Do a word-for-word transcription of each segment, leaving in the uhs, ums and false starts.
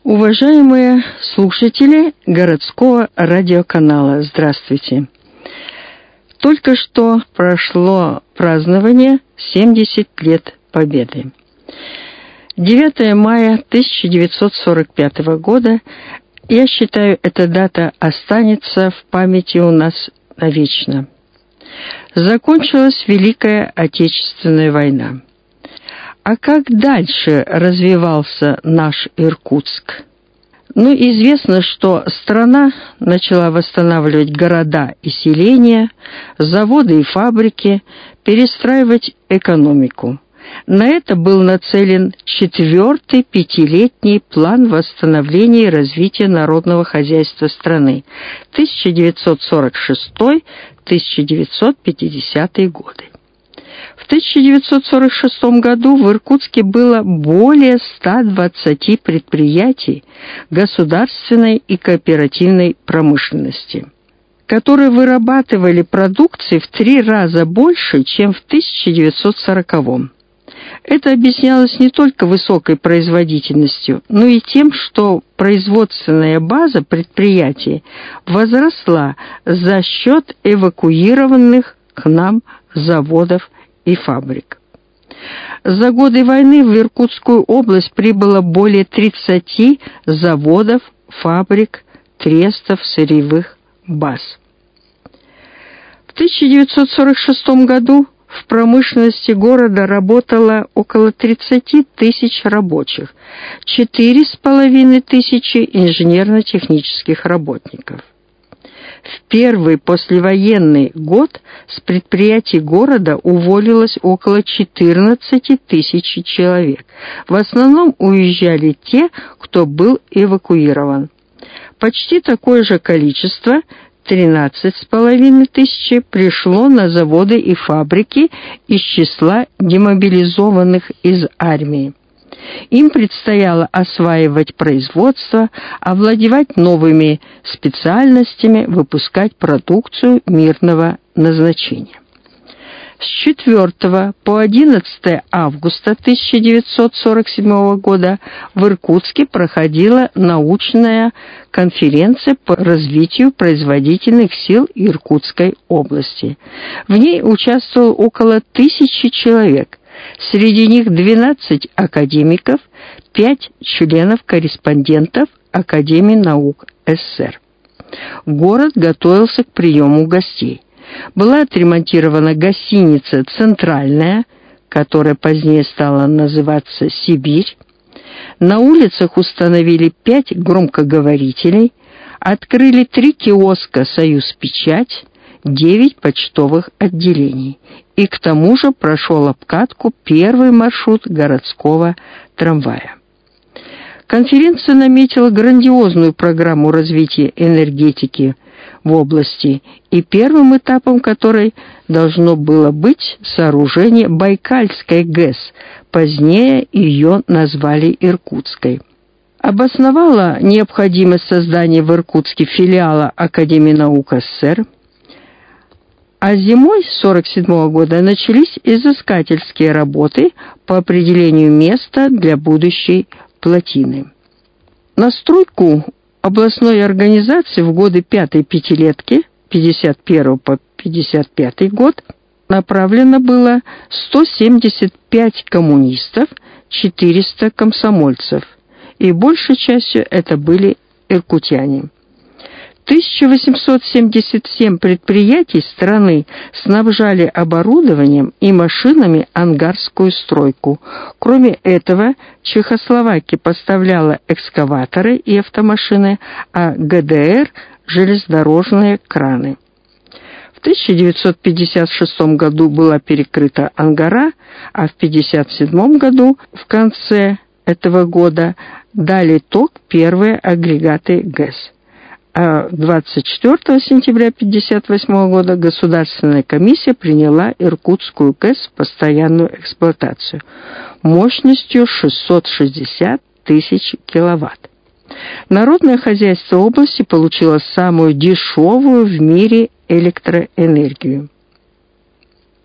Уважаемые слушатели городского радиоканала, здравствуйте! Только что прошло празднование семьдесят лет Победы. девятое мая тысяча девятьсот сорок пятого года, я считаю, эта дата останется в памяти у нас навечно. Закончилась Великая Отечественная война. А как дальше развивался наш Иркутск? Ну, известно, что страна начала восстанавливать города и селения, заводы и фабрики, перестраивать экономику. На это был нацелен четвертый пятилетний план восстановления и развития народного хозяйства страны тысяча девятьсот сорок шестой — тысяча девятьсот пятидесятые годы. В тысяча девятьсот сорок шестом году в Иркутске было более ста двадцати предприятий государственной и кооперативной промышленности, которые вырабатывали продукции в три раза больше, чем в тысяча девятьсот сороковом. Это объяснялось не только высокой производительностью, но и тем, что производственная база предприятий возросла за счет эвакуированных к нам заводов и фабрик. За годы войны в Иркутскую область прибыло более тридцати заводов, фабрик, трестов, сырьевых баз. В тысяча девятьсот сорок шестом году в промышленности города работало около тридцати тысяч рабочих, четыре с половиной тысячи инженерно-технических работников. В первый послевоенный год с предприятий города уволилось около четырнадцати тысяч человек. В основном уезжали те, кто был эвакуирован. Почти такое же количество, тринадцать с половиной тысяч, пришло на заводы и фабрики из числа демобилизованных из армии. Им предстояло осваивать производство, овладевать новыми специальностями, выпускать продукцию мирного назначения. С четвёртого по одиннадцатое августа тысяча девятьсот сорок седьмого года в Иркутске проходила научная конференция по развитию производительных сил Иркутской области. В ней участвовало около тысячи человек. Среди них двенадцать академиков, пять членов-корреспондентов Академии наук СССР. Город готовился к приему гостей. Была отремонтирована гостиница «Центральная», которая позднее стала называться «Сибирь». На улицах установили пять громкоговорителей, открыли три киоска «Союз Печать», девять почтовых отделений. И к тому же прошел обкатку первый маршрут городского трамвая. Конференция наметила грандиозную программу развития энергетики в области, и первым этапом которой должно было быть сооружение Байкальской ГЭС, позднее ее назвали Иркутской. Обосновала необходимость создания в Иркутске филиала Академии наук СССР, а зимой сорок седьмого года начались изыскательские работы по определению места для будущей плотины. На стройку областной организации в годы пятой пятилетки, пятьдесят первый по пятьдесят пятый год, направлено было сто семьдесят пять коммунистов, четыреста комсомольцев, и большей частью это были иркутяне. тысяча восемьсот семьдесят семь предприятий страны снабжали оборудованием и машинами ангарскую стройку. Кроме этого, Чехословакия поставляла экскаваторы и автомашины, а ГДР – железнодорожные краны. В тысяча девятьсот пятьдесят шестом году была перекрыта Ангара, а в пятьдесят седьмом году, в конце этого года, дали ток первые агрегаты ГЭС. А двадцать четвёртого сентября тысяча девятьсот пятьдесят восьмого года Государственная комиссия приняла Иркутскую ГЭС в постоянную эксплуатацию мощностью шестьсот шестьдесят тысяч киловатт. Народное хозяйство области получило самую дешевую в мире электроэнергию.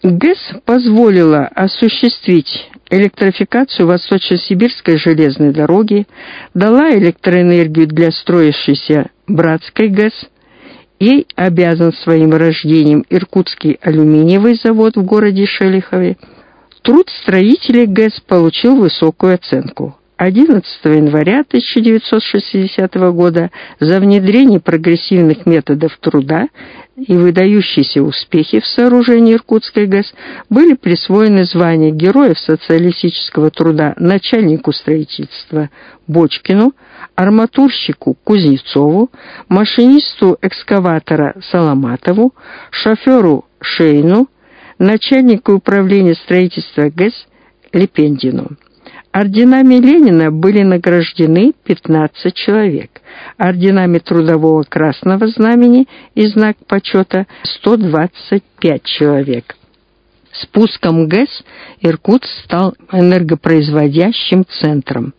ГЭС позволила осуществить электрификацию Восточно-Сибирской железной дороги, дала электроэнергию для строящейся Братской ГЭС. Ей обязан своим рождением Иркутский алюминиевый завод в городе Шелихове. Труд строителей ГЭС получил высокую оценку. одиннадцатого января тысяча девятьсот шестидесятого года за внедрение прогрессивных методов труда и выдающиеся успехи в сооружении Иркутской ГЭС были присвоены звания Героев социалистического труда начальнику строительства Бочкину, арматурщику Кузнецову, машинисту экскаватора Соломатову, шоферу Шейну, начальнику управления строительства ГЭС Лепендину. Орденами Ленина были награждены пятнадцать человек, орденами Трудового Красного Знамени и знак почета сто двадцать пять человек. С пуском ГЭС Иркутск стал энергопроизводящим центром.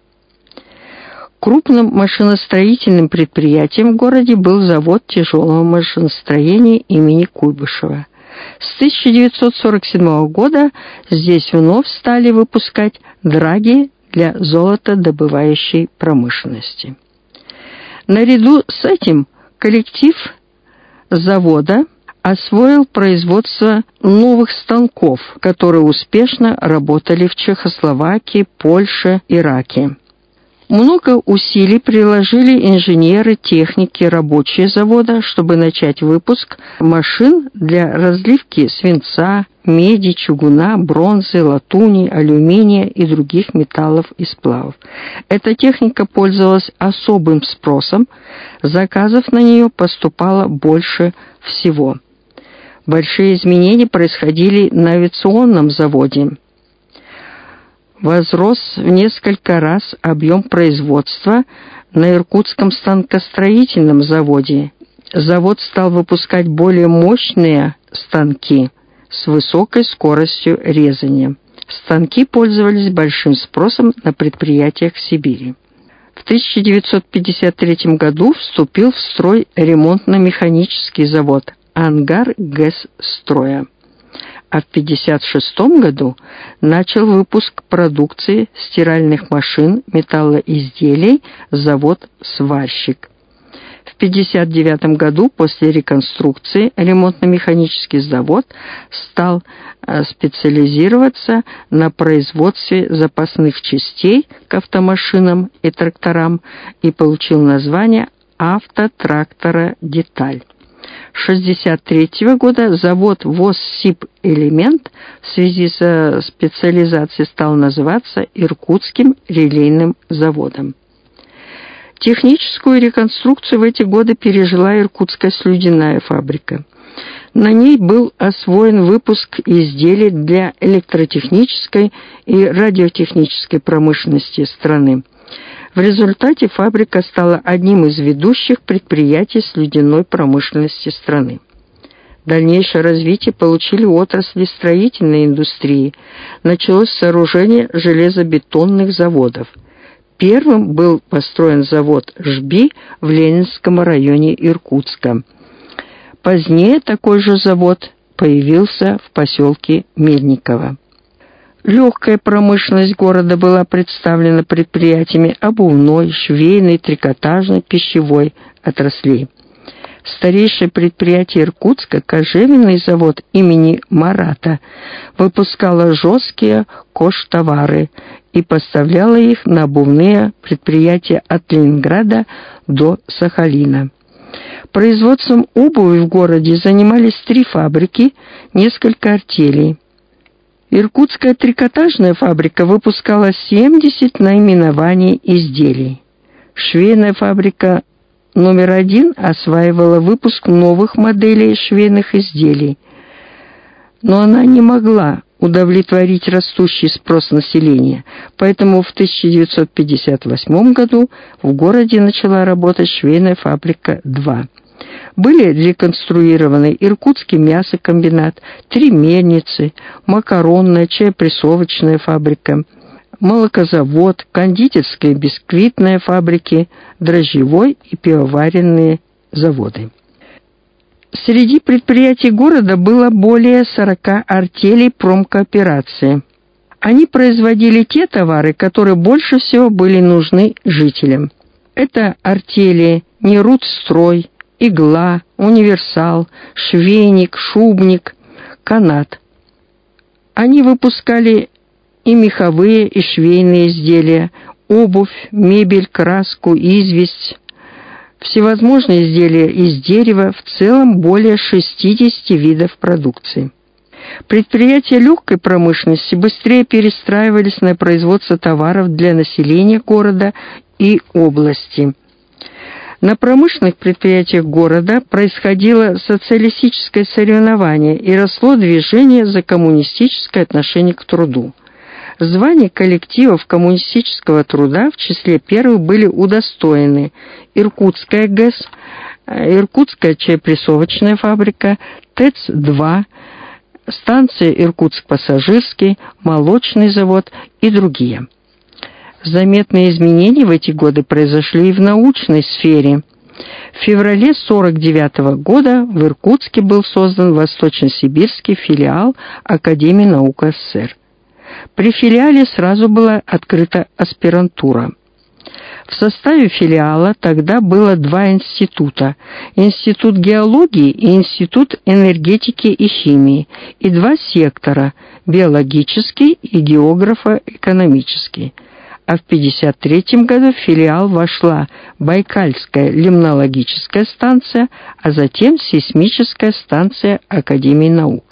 Крупным машиностроительным предприятием в городе был завод тяжелого машиностроения имени Куйбышева. С тысяча девятьсот сорок седьмого года здесь вновь стали выпускать драги для золотодобывающей промышленности. Наряду с этим коллектив завода освоил производство новых станков, которые успешно работали в Чехословакии, Польше, Ираке. Много усилий приложили инженеры, техники, рабочие завода, чтобы начать выпуск машин для разливки свинца, меди, чугуна, бронзы, латуни, алюминия и других металлов и сплавов. Эта техника пользовалась особым спросом, заказов на нее поступало больше всего. Большие изменения происходили на авиационном заводе. Возрос в несколько раз объем производства на Иркутском станкостроительном заводе. Завод стал выпускать более мощные станки с высокой скоростью резания. Станки пользовались большим спросом на предприятиях Сибири. В тысяча девятьсот пятьдесят третьем году вступил в строй ремонтно-механический завод «Ангар ГЭС-строя». А в тысяча девятьсот пятьдесят шестом году начал выпуск продукции стиральных машин, металлоизделий завод «Сварщик». В тысяча девятьсот пятьдесят девятом году после реконструкции ремонтно-механический завод стал специализироваться на производстве запасных частей к автомашинам и тракторам и получил название «Автотрактора Деталь». С тысяча девятьсот шестьдесят третьего года завод «ВОЗ-Сибэлемент» в связи со специализацией стал называться Иркутским релейным заводом. Техническую реконструкцию в эти годы пережила Иркутская слюдяная фабрика. На ней был освоен выпуск изделий для электротехнической и радиотехнической промышленности страны. В результате фабрика стала одним из ведущих предприятий слюдяной промышленности страны. Дальнейшее развитие получили отрасли строительной индустрии. Началось сооружение железобетонных заводов. Первым был построен завод «Жби» в Ленинском районе Иркутска. Позднее такой же завод появился в поселке Мельниково. Легкая промышленность города была представлена предприятиями обувной, швейной, трикотажной, пищевой отраслей. Старейшее предприятие Иркутска, кожевенный завод имени Марата, выпускало жесткие кожтовары и поставляло их на обувные предприятия от Ленинграда до Сахалина. Производством обуви в городе занимались три фабрики, несколько артелей. Иркутская трикотажная фабрика выпускала семьдесят наименований изделий. Швейная фабрика номер один осваивала выпуск новых моделей швейных изделий, но она не могла удовлетворить растущий спрос населения, поэтому в тысяча девятьсот пятьдесят восьмом году в городе начала работать швейная фабрика два. Были реконструированы Иркутский мясокомбинат, три мельницы, макаронная, чайпрессовочная фабрика, молокозавод, кондитерская и бисквитная фабрики, дрожжевой и пивоваренные заводы. Среди предприятий города было более сорока артелей промкооперации. Они производили те товары, которые больше всего были нужны жителям. Это артели Нерудстрой, Игла, Универсал, Швейник, Шубник, Канат. Они выпускали и меховые, и швейные изделия, обувь, мебель, краску, известь, всевозможные изделия из дерева, в целом более шестидесяти видов продукции. Предприятия легкой промышленности быстрее перестраивались на производство товаров для населения города и области. На промышленных предприятиях города происходило социалистическое соревнование и росло движение за коммунистическое отношение к труду. Звания коллективов коммунистического труда в числе первых были удостоены Иркутская ГЭС, Иркутская чайпрессовочная фабрика, ТЭЦ-два, станция Иркутск-Пассажирский, молочный завод и другие. Заметные изменения в эти годы произошли и в научной сфере. В феврале сорок девятого года в Иркутске был создан Восточно-Сибирский филиал Академии наук СССР. При филиале сразу была открыта аспирантура. В составе филиала тогда было два института – Институт геологии и Институт энергетики и химии, и два сектора – биологический и географо-экономический. А в тысяча девятьсот пятьдесят третьем году в филиал вошла Байкальская лимнологическая станция, а затем сейсмическая станция Академии наук.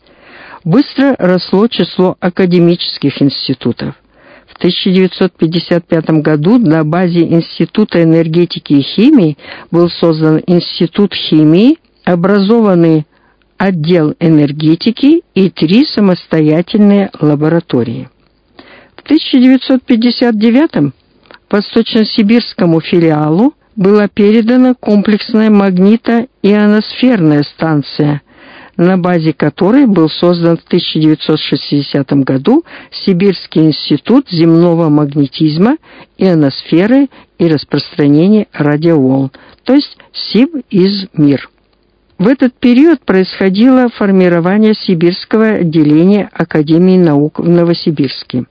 Быстро росло число академических институтов. В тысяча девятьсот пятьдесят пятом году на базе Института энергетики и химии был создан Институт химии, образованный отдел энергетики и три самостоятельные лаборатории. В тысяча девятьсот пятьдесят девятом Восточно-Сибирскому филиалу была передана комплексная магнито-ионосферная станция, на базе которой был создан в тысяча девятьсот шестидесятом году Сибирский институт земного магнетизма, ионосферы и распространения радиоволн, то есть СИБ-ИЗ-МИР. В этот период происходило формирование Сибирского отделения Академии наук в Новосибирске,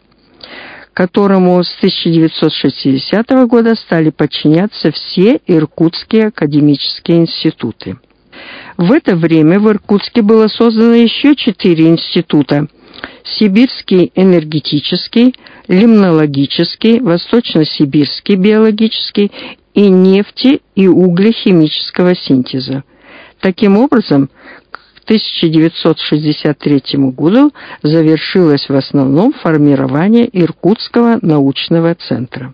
которому с тысяча девятьсот шестидесятого года стали подчиняться все иркутские академические институты. В это время в Иркутске было создано еще четыре института – Сибирский энергетический, Лимнологический, Восточно-Сибирский биологический и нефти- и углехимического синтеза. Таким образом, к тысяча девятьсот шестьдесят третьему году завершилось в основном формирование Иркутского научного центра.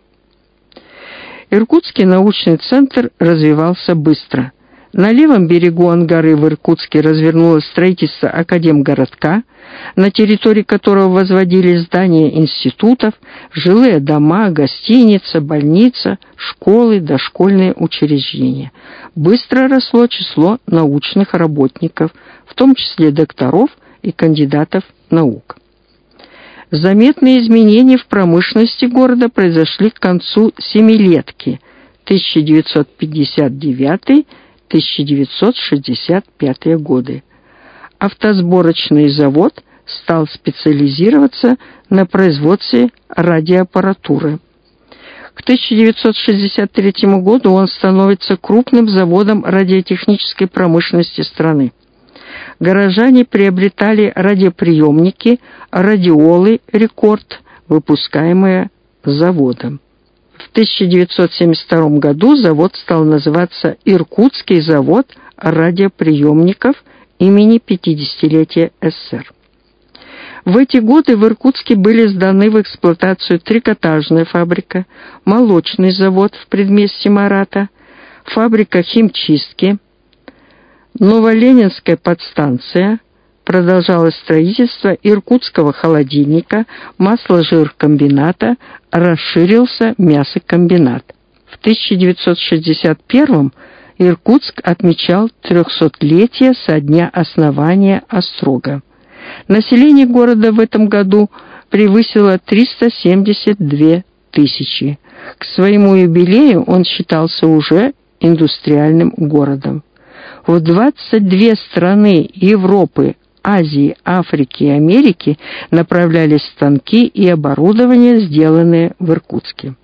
Иркутский научный центр развивался быстро. На левом берегу Ангары в Иркутске развернулось строительство Академгородка, на территории которого возводились здания институтов, жилые дома, гостиница, больница, школы, дошкольные учреждения. Быстро росло число научных работников, в том числе докторов и кандидатов наук. Заметные изменения в промышленности города произошли к концу семилетки тысяча девятьсот пятьдесят девятый — тысяча девятьсот шестьдесят пятый годы. Автосборочный завод стал специализироваться на производстве радиоаппаратуры. К тысяча девятьсот шестьдесят третьему году он становится крупным заводом радиотехнической промышленности страны. Горожане приобретали радиоприемники, радиолы «Рекорд», выпускаемые заводом. В тысяча девятьсот семьдесят втором году завод стал называться Иркутский завод радиоприемников имени пятидесятилетия СССР. В эти годы в Иркутске были сданы в эксплуатацию трикотажная фабрика, молочный завод в предместье Марата, фабрика химчистки, Новоленинская подстанция, продолжалось строительство Иркутского холодильника, масло-жиркомбината, расширился мясокомбинат. В тысяча девятьсот шестьдесят первом Иркутск отмечал трехсотлетие со дня основания Острога. Население города в этом году превысило триста семьдесят две тысячи. К своему юбилею он считался уже индустриальным городом. В двадцать две страны Европы, Азии, Африки и Америки направлялись станки и оборудование, сделанные в Иркутске.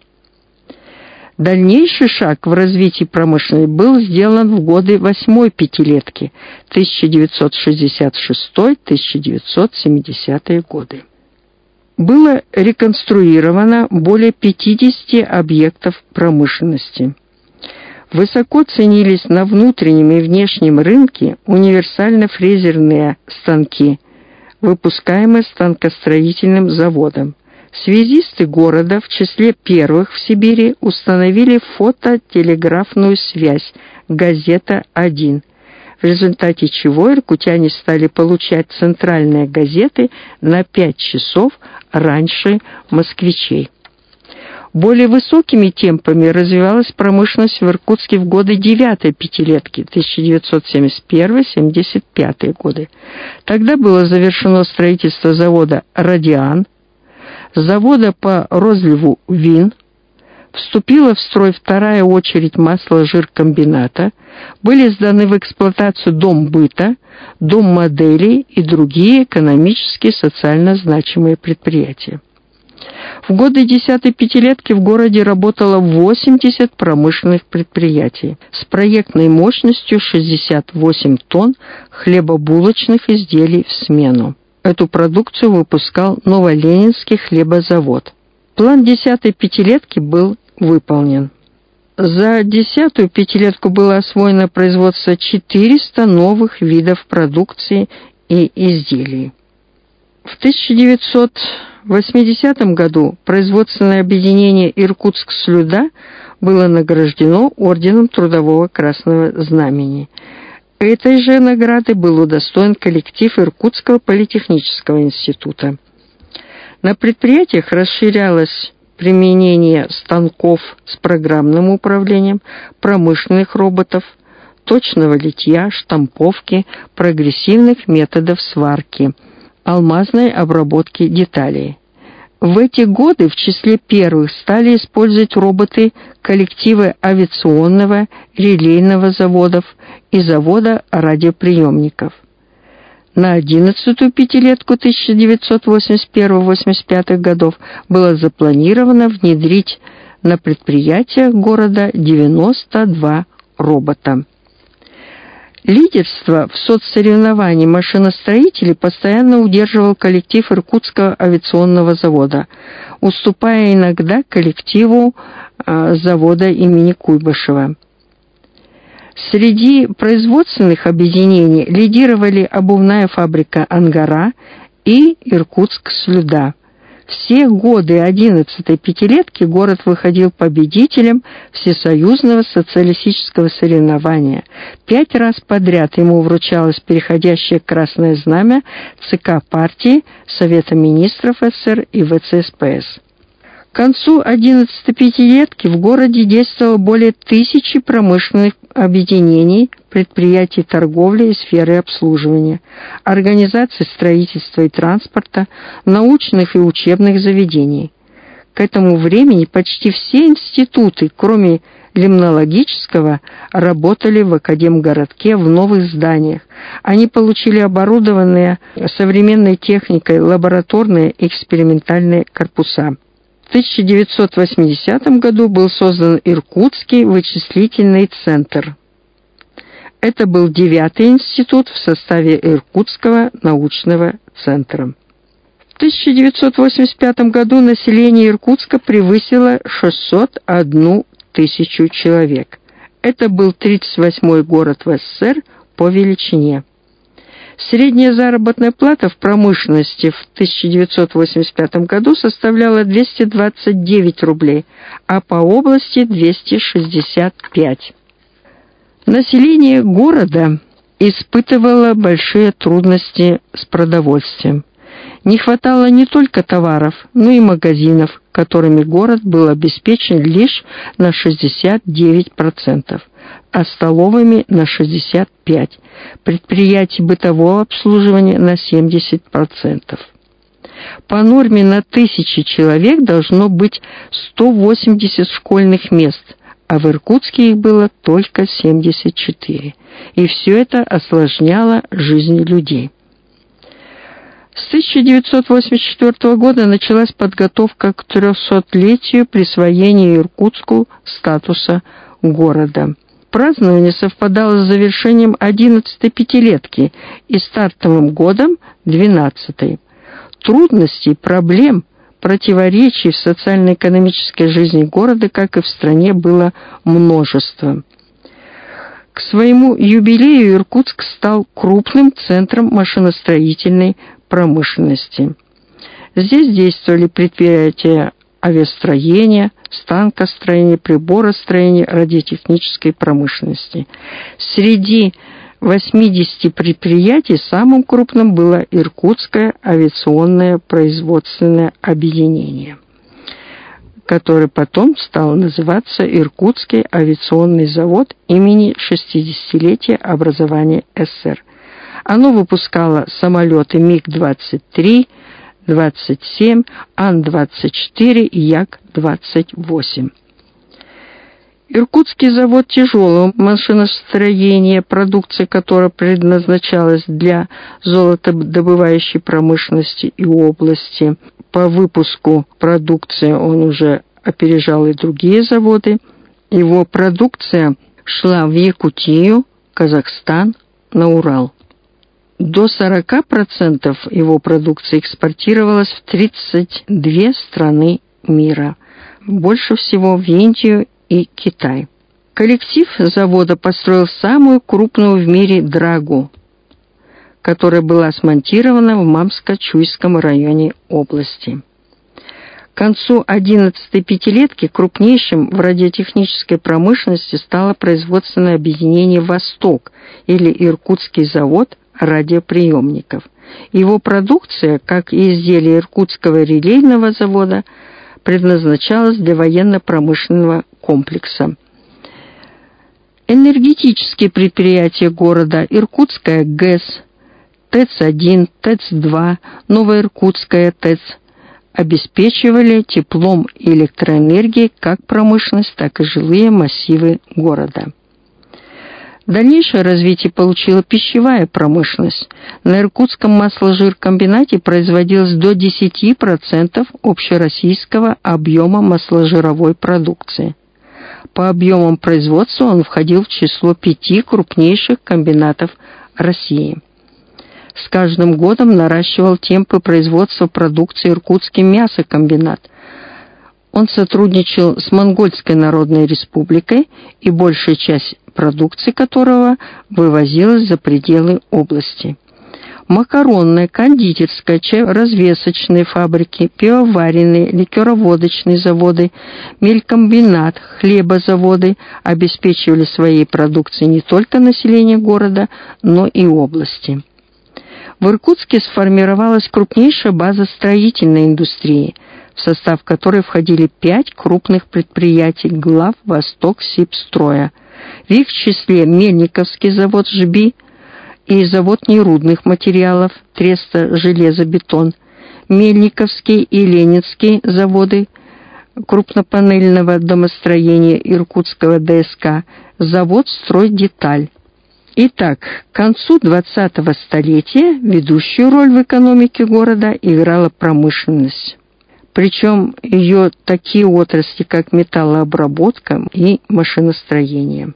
Дальнейший шаг в развитии промышленности был сделан в годы восьмой пятилетки тысяча девятьсот шестьдесят шестой — тысяча девятьсот семидесятые годы. Было реконструировано более пятидесяти объектов промышленности. Высоко ценились на внутреннем и внешнем рынке универсально-фрезерные станки, выпускаемые станкостроительным заводом. Связисты города в числе первых в Сибири установили фототелеграфную связь «Газета-один», в результате чего иркутяне стали получать центральные газеты на пять часов раньше москвичей. Более высокими темпами развивалась промышленность в Иркутске в годы девятой пятилетки тысяча девятьсот семьдесят первый — семьдесят пятые годы. Тогда было завершено строительство завода «Радиан», завода по розливу вин, вступила в строй вторая очередь масла-жиркомбината, были сданы в эксплуатацию дом быта, дом моделей и другие экономически и социально значимые предприятия. В годы десятой пятилетки в городе работало восемьдесят промышленных предприятий с проектной мощностью шестьдесят восемь тонн хлебобулочных изделий в смену. Эту продукцию выпускал Новоленинский хлебозавод. План десятой пятилетки был выполнен. За десятую пятилетку было освоено производство четырёхсот новых видов продукции и изделий. В тысяча девятьсот восьмидесятом году производственное объединение «Иркутск-Слюда» было награждено орденом Трудового Красного Знамени. Этой же награды был удостоен коллектив Иркутского политехнического института. На предприятиях расширялось применение станков с программным управлением, промышленных роботов, точного литья, штамповки, прогрессивных методов сварки, алмазной обработки деталей. В эти годы в числе первых стали использовать роботы коллективы авиационного, релейного заводов и завода радиоприемников. На одиннадцатую пятилетку тысяча девятьсот восемьдесят первого — восемьдесят пятых годов было запланировано внедрить на предприятиях города девяносто два робота. Лидерство в соцсоревновании машиностроителей постоянно удерживал коллектив Иркутского авиационного завода, уступая иногда коллективу э, завода имени Куйбышева. Среди производственных объединений лидировали обувная фабрика «Ангара» и «Иркутск-Слюда». Все годы одиннадцатой пятилетки город выходил победителем всесоюзного социалистического соревнования. Пять раз подряд ему вручалось переходящее красное знамя ЦК партии, Совета министров СССР и ВЦСПС. К концу одиннадцатой пятилетки в городе действовало более тысячи промышленных объединений, предприятий торговли и сферы обслуживания, организаций строительства и транспорта, научных и учебных заведений. К этому времени почти все институты, кроме лимнологического, работали в Академгородке в новых зданиях. Они получили оборудованные современной техникой лабораторные и экспериментальные корпуса. В тысяча девятьсот восьмидесятом году был создан Иркутский вычислительный центр. Это был девятый институт в составе Иркутского научного центра. В тысяча девятьсот восемьдесят пятом году население Иркутска превысило шестьсот одну тысячу человек. Это был тридцать восьмой город в СССР по величине. Средняя заработная плата в промышленности в тысяча девятьсот восемьдесят пятом году составляла двести двадцать девять рублей, а по области двести шестьдесят пять. Население города испытывало большие трудности с продовольствием. Не хватало не только товаров, но и магазинов, которыми город был обеспечен лишь на шестьдесят девять процентов, а столовыми на шестьдесят пять процентов, предприятий бытового обслуживания на семьдесят процентов. По норме на тысячу человек должно быть сто восемьдесят школьных мест, а в Иркутске их было только семьдесят четыре. И все это осложняло жизнь людей. С тысяча девятьсот восемьдесят четвёртого года началась подготовка к трехсотлетию присвоения Иркутску статуса города. Празднование совпадало с завершением одиннадцатой пятилетки и стартовым годом двенадцатой. Трудностей, проблем, противоречий в социально-экономической жизни города, как и в стране, было множество. К своему юбилею Иркутск стал крупным центром машиностроительной промышленности. Здесь действовали предприятия авиастроения, станкостроения, приборостроения, радиотехнической промышленности. Среди восьмидесяти предприятий самым крупным было Иркутское авиационное производственное объединение, которое потом стало называться Иркутский авиационный завод имени шестидесятилетия образования СССР. Оно выпускало самолеты МиГ двадцать три, двадцать семь, Ан двадцать четыре и Як двадцать восемь. Иркутский завод тяжелого машиностроения, продукция которой предназначалась для золотодобывающей промышленности и области. По выпуску продукции он уже опережал и другие заводы. Его продукция шла в Якутию, Казахстан, на Урал. До сорока процентов его продукции экспортировалось в тридцать две страны мира, больше всего в Индию и Китай. Коллектив завода построил самую крупную в мире драгу, которая была смонтирована в Мамско-Чуйском районе области. К концу одиннадцатой пятилетки крупнейшим в радиотехнической промышленности стало производственное объединение «Восток» или Иркутский завод радиоприемников. Его продукция, как и изделия Иркутского релейного завода, предназначалась для военно-промышленного комплекса. Энергетические предприятия города: Иркутская ГЭС, ТЭЦ один, ТЭЦ два, Новоиркутская ТЭЦ обеспечивали теплом и электроэнергией как промышленность, так и жилые массивы города. Дальнейшее развитие получила пищевая промышленность. На Иркутском масложиркомбинате производилось до десяти процентов общероссийского объема масложировой продукции. По объемам производства он входил в число пяти крупнейших комбинатов России. С каждым годом наращивал темпы производства продукции Иркутский мясокомбинат. Он сотрудничал с Монгольской Народной Республикой, и большая часть продукции которого вывозилась за пределы области. Макаронная, кондитерская, чай-развесочные фабрики, пивоваренные, ликероводочные заводы, мелькомбинат, хлебозаводы обеспечивали своей продукцией не только население города, но и области. В Иркутске сформировалась крупнейшая база строительной индустрии, в состав которой входили пять крупных предприятий глав Восток-Сибстроя. В их числе Мельниковский завод «Жби» и завод нерудных материалов Треста «Железобетон», Мельниковский и Ленинский заводы крупнопанельного домостроения Иркутского ДСК, завод «Стройдеталь». Итак, к концу двадцатого столетия ведущую роль в экономике города играла промышленность. Причем ее такие отрасли, как металлообработка и машиностроение.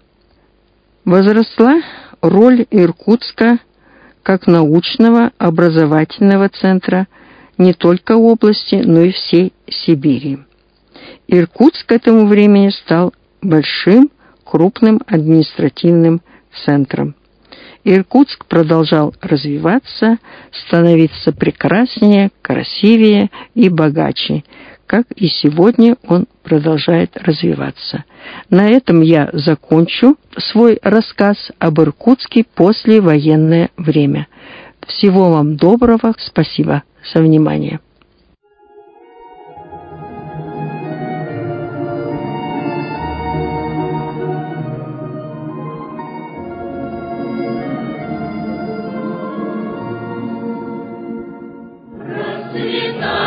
Возросла роль Иркутска как научного образовательного центра не только области, но и всей Сибири. Иркутск к этому времени стал большим, крупным административным центром. Иркутск продолжал развиваться, становиться прекраснее, красивее и богаче, как и сегодня он продолжает развиваться. На этом я закончу свой рассказ об Иркутске послевоенное время. Всего вам доброго, спасибо за внимание. Расцветай!